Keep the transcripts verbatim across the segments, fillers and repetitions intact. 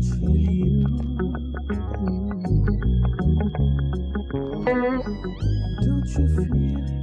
touching you. Don't you feel it?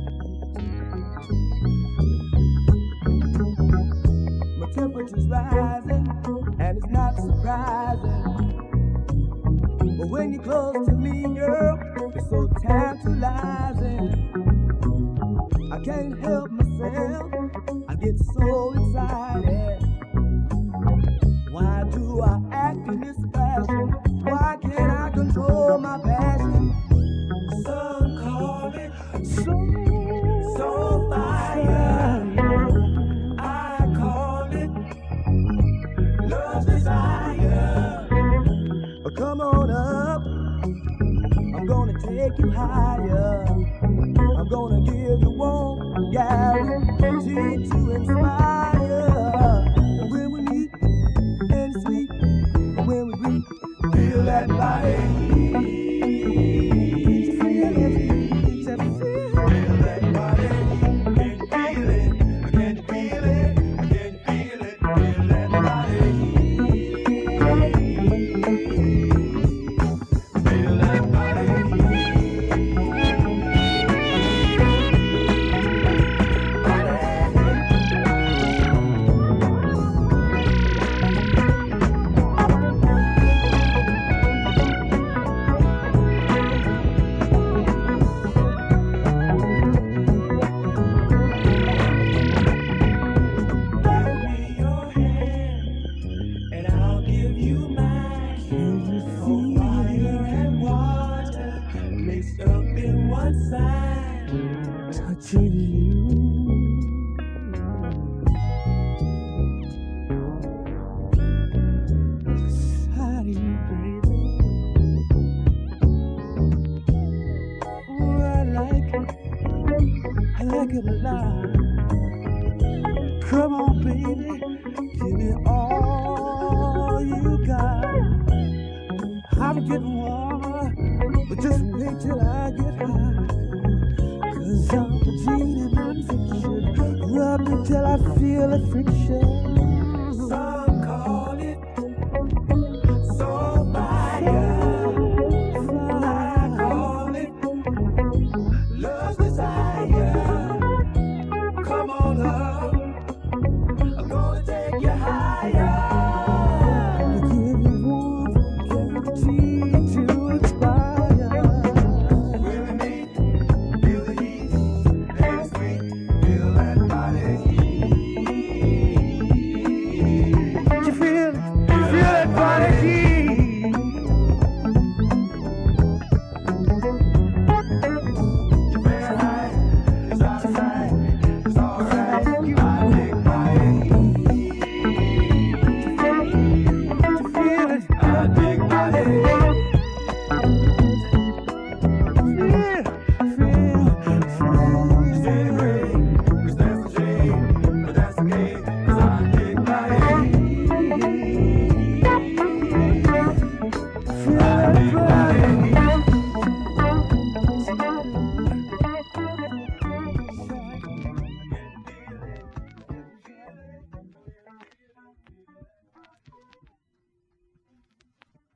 My temperature's rising, and it's not surprising. But when you're close to me, girl, it's so tantalizing. I can't help myself, I get so excited. Why do I act in this fashion? Why can't I control my passion? Some call it so, so fire. I call it love desire. Come on up, I'm gonna take you higher. I'm gonna give you one guarantee to inspire. When we meet and sleep, when we meet, feel that body. Feel it, feel that body. Can you feel it? Can you feel it? Can you feel it? Feel that body. Feel that body. Touching you. Inside of you, baby. Oh, I like it. I like it a lot. Come on, baby. Give me all you got. I'm getting warmer, but just wait till I get high. Cause I'm a genie non-fiction. Rub me till I feel a friction.